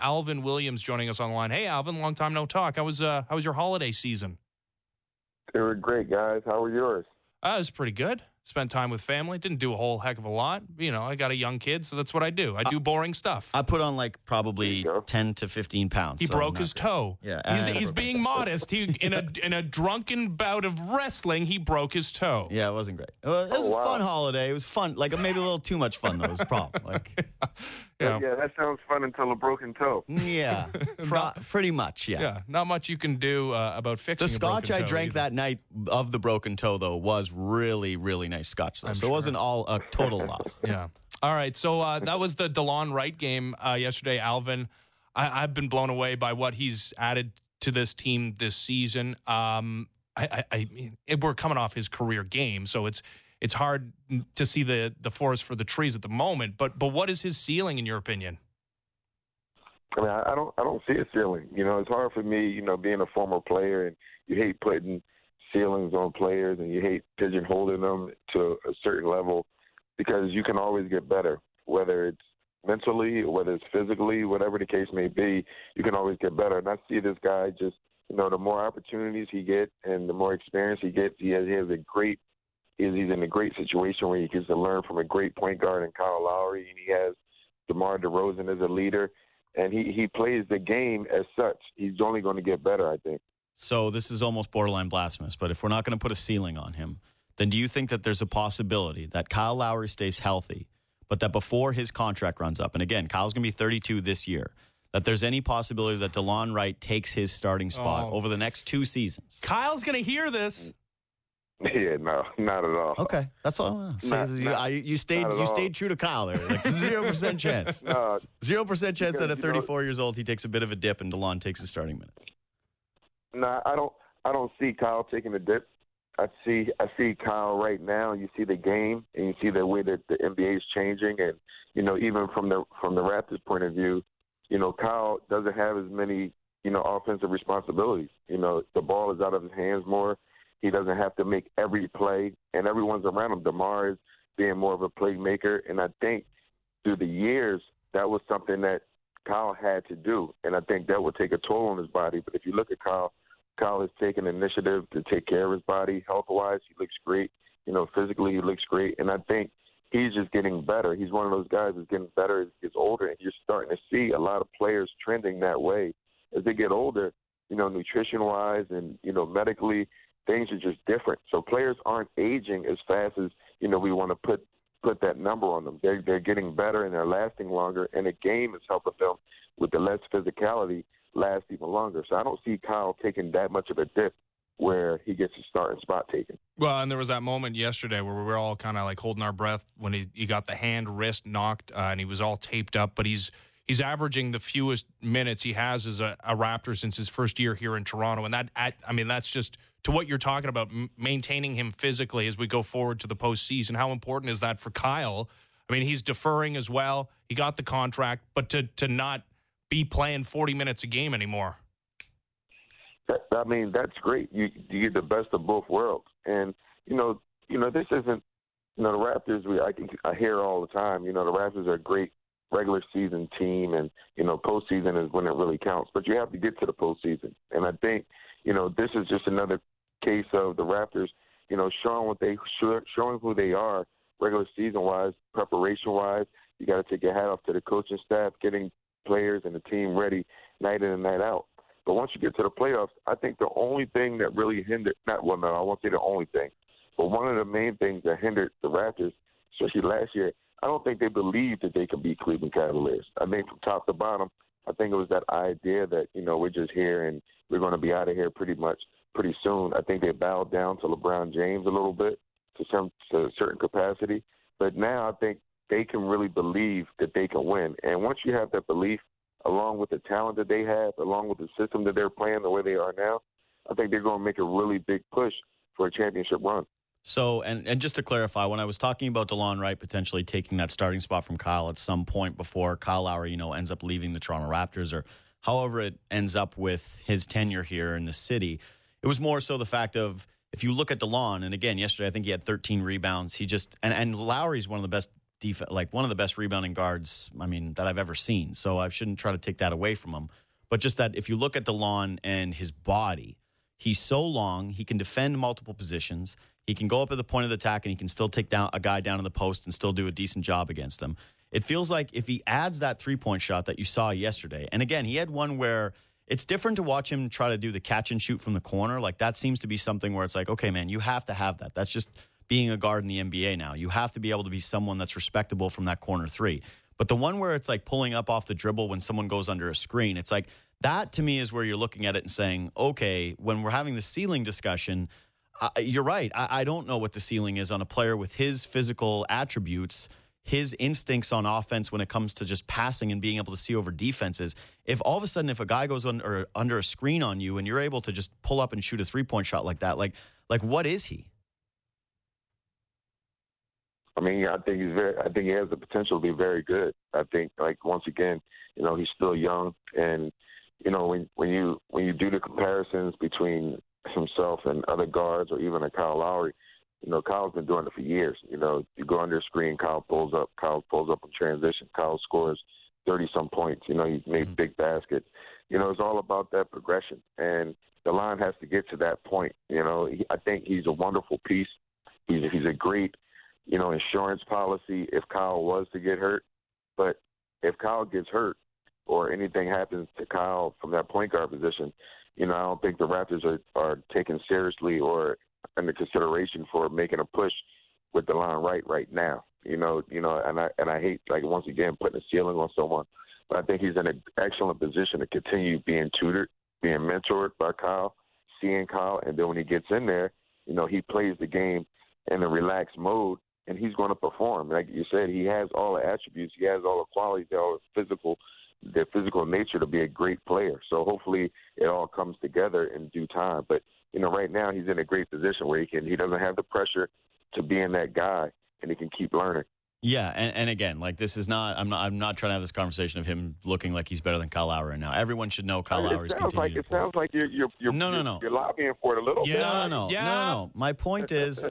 Alvin Williams joining us on the line. Hey, Alvin, long time no talk. How was your holiday season? They were great, guys. How were yours? It was pretty good. Spent time with family. Didn't do a whole heck of a lot. I got a young kid, so that's what I do. I do boring stuff. I put on probably 10 to 15 pounds. He broke his toe. Yeah, he's being modest. He in a drunken bout of wrestling, he broke his toe. Yeah, it wasn't great. It was a fun holiday. It was fun. Maybe a little too much fun, though, was the problem. Yeah, that sounds fun until a broken toe. Yeah, pretty much, yeah. Yeah, not much you can do about fixing the scotch I drank either. that night of the broken toe, though, was really, really nice scotch, though. So it wasn't all a total loss. Yeah. All right, so that was the DeLon Wright game yesterday, Alvin. I've been blown away by what he's added to this team this season. We're coming off his career game, so it's hard to see the forest for the trees at the moment. But what is his ceiling, in your opinion? I mean, I don't see a ceiling. It's hard for me, being a former player, and you hate putting ceilings on players, and you hate pigeonholing them to a certain level, because you can always get better, whether it's mentally or whether it's physically, whatever the case may be, you can always get better. And I see this guy just, the more opportunities he gets and the more experience he gets, he's in a great situation where he gets to learn from a great point guard in Kyle Lowry, and he has DeMar DeRozan as a leader, and he plays the game as such. He's only going to get better, I think. So this is almost borderline blasphemous, but if we're not going to put a ceiling on him, then do you think that there's a possibility that Kyle Lowry stays healthy, but that before his contract runs up, and again, Kyle's going to be 32 this year, that there's any possibility that DeLon Wright takes his starting spot over the next 2 seasons? Kyle's going to hear this. Yeah, no, not at all. Okay, that's all. You stayed true to Kyle there. 0% chance. 0% chance that at 34 years old he takes a bit of a dip and DeLon takes his starting minutes. No, I don't see Kyle taking a dip. I see Kyle right now. You see the game, and you see the way that the NBA is changing, and even from the Raptors' point of view, Kyle doesn't have as many offensive responsibilities. The ball is out of his hands more. He doesn't have to make every play, and everyone's around him. DeMar is being more of a playmaker, and I think through the years that was something that Kyle had to do, and I think that would take a toll on his body. But if you look at Kyle has taken initiative to take care of his body health-wise. He looks great. Physically he looks great, and I think he's just getting better. He's one of those guys that's getting better as he gets older, and you're starting to see a lot of players trending that way as they get older, nutrition-wise and, medically, things are just different. So players aren't aging as fast as, we want to put that number on them. They're getting better and they're lasting longer, and the game is helping them with the less physicality last even longer. So I don't see Kyle taking that much of a dip where he gets his starting spot taken. Well, and there was that moment yesterday where we were all kind of holding our breath when he got the wrist knocked and he was all taped up, but he's averaging the fewest minutes he has as a Raptor since his first year here in Toronto. And that's just to what you're talking about, maintaining him physically as we go forward to the postseason. How important is that for Kyle? I mean, he's deferring as well. He got the contract, but to not be playing 40 minutes a game anymore. That's great. You get the best of both worlds. And, this isn't, the Raptors, I hear all the time, the Raptors are a great regular season team, and, postseason is when it really counts. But you have to get to the postseason. And I think, this is just another case of the Raptors, showing who they are regular season-wise, preparation-wise. You got to take your hat off to the coaching staff, getting players and the team ready night in and night out. But once you get to the playoffs, I think the only thing that really hindered – I won't say the only thing, but one of the main things that hindered the Raptors, especially last year, I don't think they believed that they could beat Cleveland Cavaliers. I think from top to bottom, I think it was that idea that, we're just here and we're going to be out of here pretty soon. I think they bowed down to LeBron James a little bit to a certain capacity. But now I think they can really believe that they can win. And once you have that belief, along with the talent that they have, along with the system that they're playing the way they are now, I think they're going to make a really big push for a championship run. So, and just to clarify, when I was talking about DeLon Wright potentially taking that starting spot from Kyle at some point before Kyle Lowry, ends up leaving the Toronto Raptors or however it ends up with his tenure here in the city, it was more so the fact of, if you look at DeLon, and again, yesterday I think he had 13 rebounds. He just, and Lowry's one of the best like one of the best rebounding guards, that I've ever seen. So I shouldn't try to take that away from him. But just that if you look at DeLon and his body, he's so long, he can defend multiple positions. He can go up at the point of the attack and he can still take down a guy down in the post and still do a decent job against him. It feels like if he adds that three-point shot that you saw yesterday, and again, he had one where it's different to watch him try to do the catch and shoot from the corner. Like that seems to be something where it's like, okay, man, you have to have that. That's just being a guard in the NBA now. You have to be able to be someone that's respectable from that corner three. But the one where it's like pulling up off the dribble when someone goes under a screen, it's like that to me is where you're looking at it and saying, okay, when we're having the ceiling discussion, you're right. I don't know what the ceiling is on a player with his physical attributes, his instincts on offense when it comes to just passing and being able to see over defenses. If all of a sudden, if a guy goes under a screen on you and you're able to just pull up and shoot a three-point shot like that, like what is he? I think I think he has the potential to be very good. I think, like, once again, he's still young, and when you do the comparisons between himself and other guards or even a Kyle Lowry, Kyle's been doing it for years. You go under a screen, Kyle pulls up in transition, Kyle scores 30-some points. He made big baskets. It's all about that progression, and the line has to get to that point. I think he's a wonderful piece. He's a great insurance policy if Kyle was to get hurt. But if Kyle gets hurt or anything happens to Kyle from that point guard position, I don't think the Raptors are taken seriously or under consideration for making a push with DeLon Wright right now. And I hate, like, once again, putting a ceiling on someone. But I think he's in an excellent position to continue being tutored, being mentored by Kyle, seeing Kyle, and then when he gets in there, he plays the game in a relaxed mode, and he's going to perform. Like you said, he has all the attributes, he has all the qualities, all the physical nature to be a great player. So hopefully it all comes together in due time. But right now he's in a great position where he doesn't have the pressure to being that guy, and he can keep learning. Yeah, and again, like, this is not. I'm not trying to have this conversation of him looking like he's better than Kyle Lowry now. Everyone should know Kyle Lowry's continuing to play. It sounds like you're you're lobbying for it a little bit. No. My point is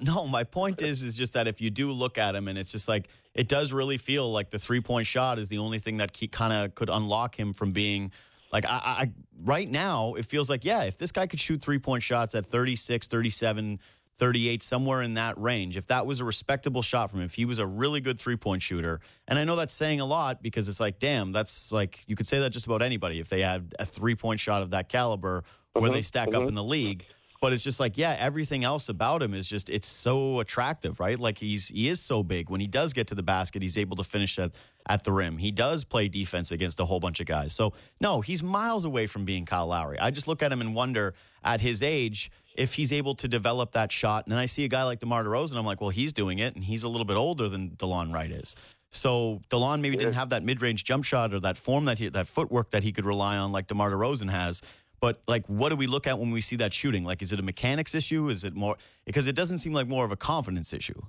just that if you do look at him, and it's just like it does really feel like the 3-point shot is the only thing that kind of could unlock him from being like I right now. It feels like, if this guy could shoot 3-point shots at 36, 37. 38, somewhere in that range. If that was a respectable shot from him, if he was a really good 3-point shooter, and I know that's saying a lot because it's like, damn, that's like, you could say that just about anybody if they had a 3-point shot of that caliber where they stack up in the league. But it's just like, everything else about him is just, it's so attractive, right? Like he is so big. When he does get to the basket, he's able to finish at the rim. He does play defense against a whole bunch of guys. So, no, he's miles away from being Kyle Lowry. I just look at him and wonder, at his age, if he's able to develop that shot. And I see a guy like DeMar DeRozan, I'm like, well, he's doing it, and he's a little bit older than DeLon Wright is. So DeLon maybe didn't have that mid-range jump shot or that form, that footwork that he could rely on like DeMar DeRozan has. But, like, what do we look at when we see that shooting? Like, is it a mechanics issue? Is it more – because it doesn't seem like more of a confidence issue.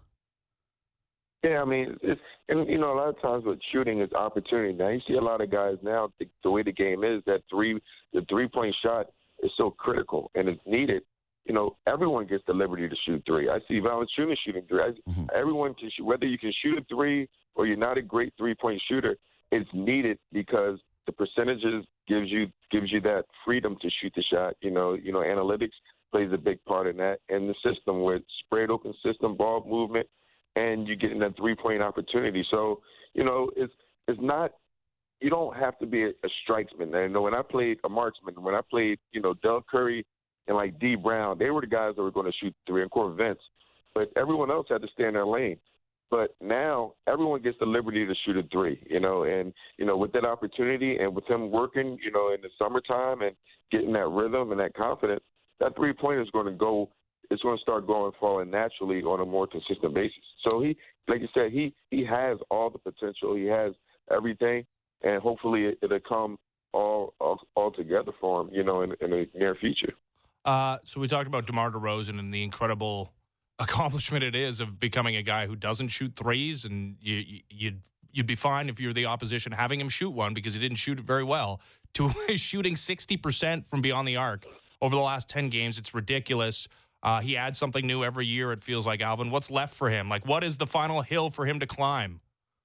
Yeah, a lot of times with shooting is opportunity. Now, you see a lot of guys now, the way the game is, that the 3-point shot is so critical and it's needed. Everyone gets the liberty to shoot 3. I see Valanciunas shooting 3. Everyone can shoot. Whether you can shoot a 3 or you're not a great 3-point shooter, it's needed because the percentages gives you that freedom to shoot the shot. Analytics plays a big part in that, and the system with spread open system, ball movement, and you get in that 3-point opportunity. So, it's not. You don't have to be a strikesman. When I played a marksman, when I played, Del Curry and like D Brown, they were the guys that were going to shoot 3, and Corey Vince, but everyone else had to stay in their lane. But now everyone gets the liberty to shoot a 3, and, with that opportunity and with him working, in the summertime and getting that rhythm and that confidence, that 3-point is going to start falling naturally on a more consistent basis. So he, like you said, he has all the potential. He has everything, and hopefully it'll come all together for him, in the near future. So we talked about DeMar DeRozan and the incredible accomplishment it is of becoming a guy who doesn't shoot threes, and you'd be fine if you're the opposition having him shoot one because he didn't shoot it very well, to shooting 60% from beyond the arc over the last 10 games. It's ridiculous. He adds something new every year, it feels like. Alvin, what's left for him? Like, what is the final hill for him to climb?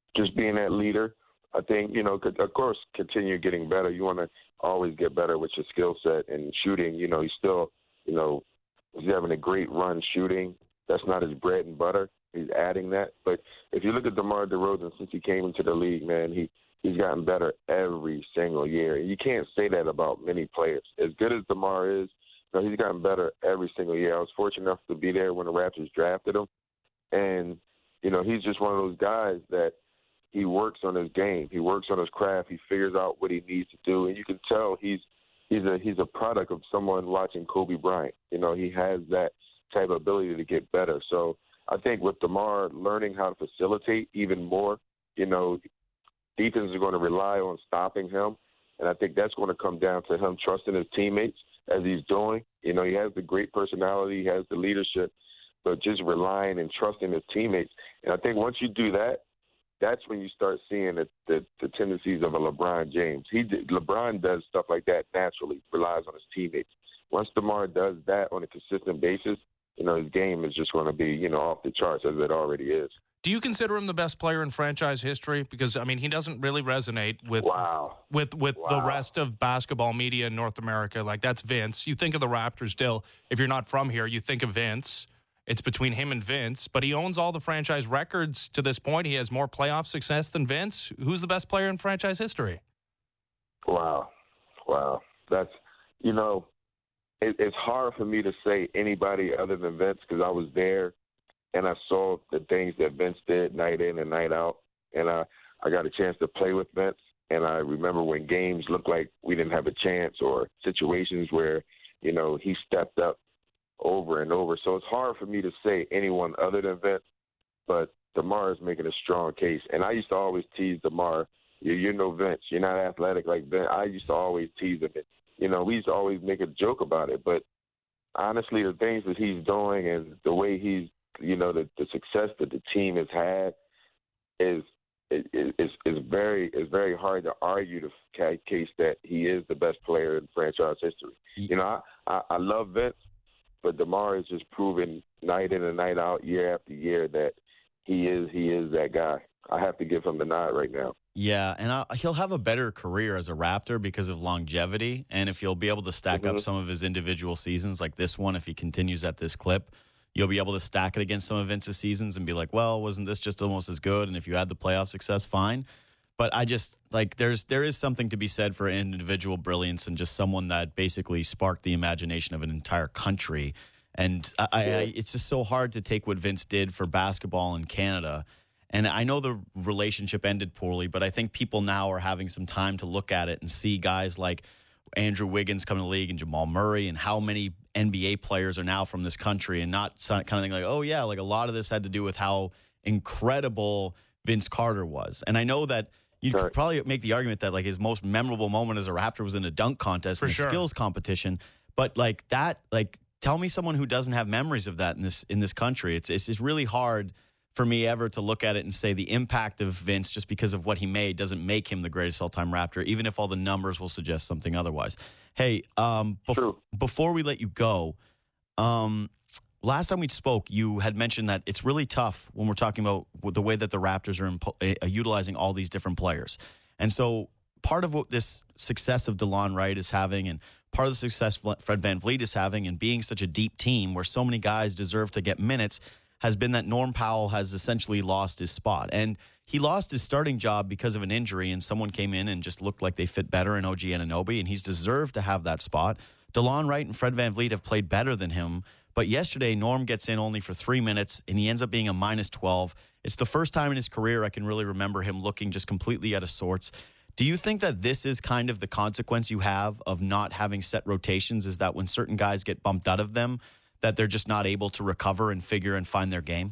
just being that leader. I think, of course, continue getting better. You want to always get better with your skill set and shooting. He's still, he's having a great run shooting. That's not his bread and butter. He's adding that. But if you look at DeMar DeRozan since he came into the league, man, he's gotten better every single year. And you can't say that about many players. As good as DeMar is, he's gotten better every single year. I was fortunate enough to be there when the Raptors drafted him. And, he's just one of those guys that he works on his game. He works on his craft. He figures out what he needs to do. And you can tell he's a product of someone watching Kobe Bryant. He has that type of ability to get better. So I think with DeMar learning how to facilitate even more, defenses are going to rely on stopping him. And I think that's going to come down to him trusting his teammates as he's doing. He has the great personality. He has the leadership, but just relying and trusting his teammates. And I think once you do that, that's when you start seeing the tendencies of a LeBron James. LeBron does stuff like that naturally, relies on his teammates. Once DeMar does that on a consistent basis, his game is just going to be, off the charts as it already is. Do you consider him the best player in franchise history? Because, he doesn't really resonate with the rest of basketball media in North America. Like, that's Vince. You think of the Raptors still. If you're not from here, you think of Vince. It's between him and Vince, but he owns all the franchise records to this point. He has more playoff success than Vince. Who's the best player in franchise history? Wow. That's, it's hard for me to say anybody other than Vince because I was there and I saw the things that Vince did night in and night out. And I got a chance to play with Vince. And I remember when games looked like we didn't have a chance or situations where, he stepped up over and over. So it's hard for me to say anyone other than Vince, but DeMar is making a strong case. And I used to always tease DeMar, you're no Vince. You're not athletic like Vince. I used to always tease him. We used to always make a joke about it. But honestly, the things that he's doing and the way he's, the success that the team has had is very hard to argue the case that he is the best player in franchise history. I love Vince, but DeMar is just proven night in and night out, year after year, that he is that guy. I have to give him the nod right now. Yeah, and he'll have a better career as a Raptor because of longevity, and if he'll be able to stack up some of his individual seasons like this one, if he continues at this clip, you'll be able to stack it against some of Vince's seasons and be like, well, wasn't this just almost as good? And if you had the playoff success, fine. But I just, there is something to be said for individual brilliance and just someone that basically sparked the imagination of an entire country. And it's just so hard to take what Vince did for basketball in Canada. And I know the relationship ended poorly, but I think people now are having some time to look at it and see guys like Andrew Wiggins come to the league and Jamal Murray and how many NBA players are now from this country, and not kind of thing like, oh, yeah, like a lot of this had to do with how incredible Vince Carter was. And I know that you could probably make the argument that like his most memorable moment as a Raptor was in a dunk contest and a skills competition. But like that, like tell me someone who doesn't have memories of that in this country. It's just really hard for me ever to look at it and say the impact of Vince just because of what he made doesn't make him the greatest all-time Raptor, even if all the numbers will suggest something otherwise. Hey, before we let you go, last time we spoke, you had mentioned that it's really tough when we're talking about the way that the Raptors are utilizing all these different players. And so part of what this success of DeLon Wright is having and part of the success Fred VanVleet is having and being such a deep team where so many guys deserve to get minutes has been that Norm Powell has essentially lost his spot. And he lost his starting job because of an injury, and someone came in and just looked like they fit better in OG Anunoby, and he's deserved to have that spot. DeLon Wright and Fred VanVleet have played better than him, but yesterday Norm gets in only for 3 minutes, and he ends up being a minus 12. It's the first time in his career I can really remember him looking just completely out of sorts. Do you think that this is kind of the consequence you have of not having set rotations, is that when certain guys get bumped out of them, that they're just not able to recover and figure and find their game?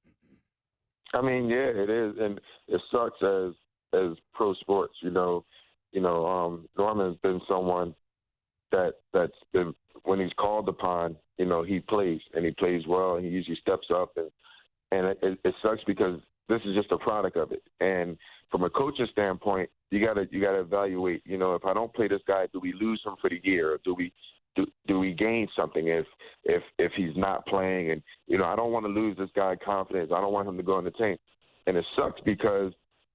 I mean, yeah, it is, and it sucks as pro sports. Norman has been someone that's been, when he's called upon, he plays and he plays well, and he usually steps up, and it sucks because this is just a product of it. And from a coaching standpoint, you gotta evaluate. If I don't play this guy, do we lose him for the year, or do we gain something if he's not playing? And I don't want to lose this guy confidence. I don't want him to go in the tank. And it sucks because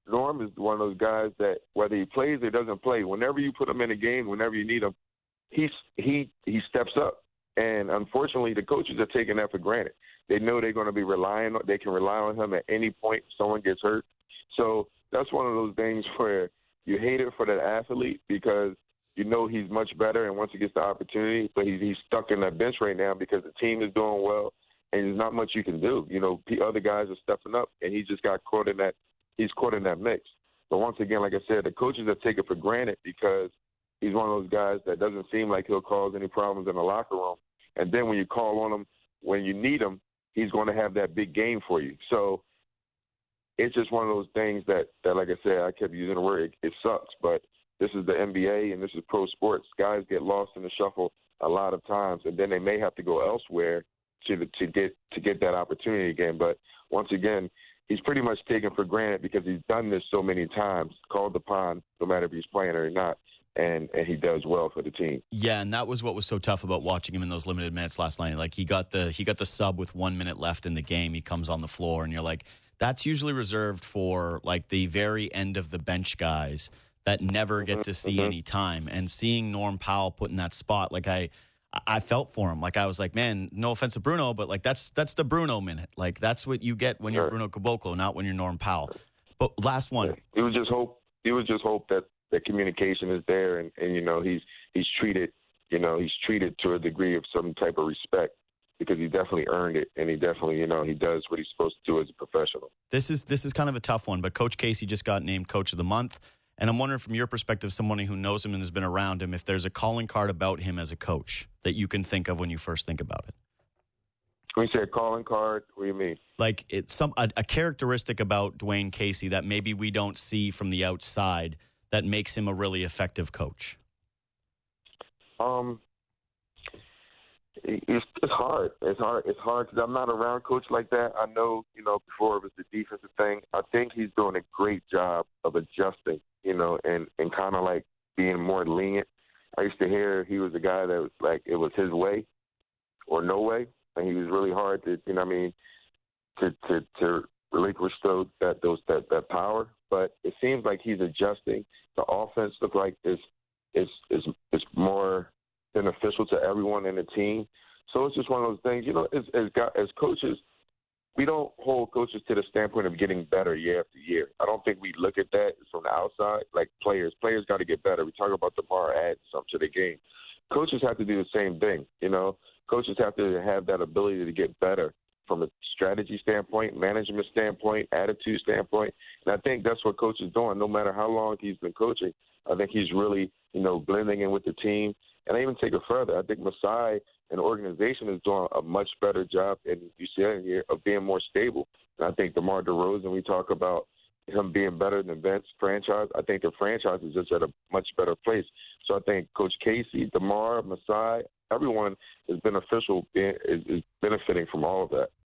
Norm is one of those guys that whether he plays or doesn't play, whenever you put him in a game, whenever you need him, he steps up. And unfortunately, the coaches are taking that for granted. They know they're going to be they can rely on him at any point if someone gets hurt. So that's one of those things where you hate it for that athlete because you know he's much better, and once he gets the opportunity, but he's stuck in that bench right now because the team is doing well, and there's not much you can do. You know, the other guys are stepping up, and he just got caught in that. He's caught in that mix. But once again, like I said, the coaches have taken it for granted because he's one of those guys that doesn't seem like he'll cause any problems in the locker room. And then when you call on him, when you need him, he's going to have that big game for you. So it's just one of those things that like I said, I kept using the word, it sucks, but this is the NBA and this is pro sports. Guys get lost in the shuffle a lot of times, and then they may have to go elsewhere to get that opportunity again. But once again, he's pretty much taken for granted because he's done this so many times, called upon, no matter if he's playing or not, and he does well for the team. Yeah, and that was what was so tough about watching him in those limited minutes last night. Like he got the sub with 1 minute left in the game. He comes on the floor, and you're like, that's usually reserved for like the very end of the bench guys that never get to see any time. And seeing Norm Powell put in that spot, like I felt for him. Like I was like, man, no offense to Bruno, but like that's the Bruno minute. Like that's what you get when you're Bruno Caboclo, not when you're Norm Powell. But last one. It was just hope that the communication is there, and you know he's treated to a degree of some type of respect because he definitely earned it, and he definitely he does what he's supposed to do as a professional. This is kind of a tough one, but Coach Casey just got named Coach of the Month. And I'm wondering from your perspective, someone who knows him and has been around him, if there's a calling card about him as a coach that you can think of when you first think about it. When you say a calling card, what do you mean? Like it's a characteristic about Dwayne Casey that maybe we don't see from the outside that makes him a really effective coach. It's hard. It's hard because I'm not around coach like that. I know, before it was the defensive thing. I think he's doing a great job of adjusting, and kind of like being more lenient. I used to hear he was a guy that was like it was his way or no way, and he was really hard to, to relinquish that power. But it seems like he's adjusting. The offense looks like is more beneficial to everyone in the team. So it's just one of those things, as coaches, we don't hold coaches to the standpoint of getting better year after year. I don't think we look at that from the outside. Like players got to get better. We talk about DeMar adding something to the game. Coaches have to do the same thing, Coaches have to have that ability to get better from a strategy standpoint, management standpoint, attitude standpoint. And I think that's what Coach is doing. No matter how long he's been coaching, I think he's really, blending in with the team. And I even take it further. I think Masai and the organization is doing a much better job, and you see that in here, of being more stable. And I think DeMar DeRozan, we talk about him being better than Vince franchise. I think the franchise is just at a much better place. So I think Coach Casey, DeMar, Masai, everyone is beneficial, is benefiting from all of that.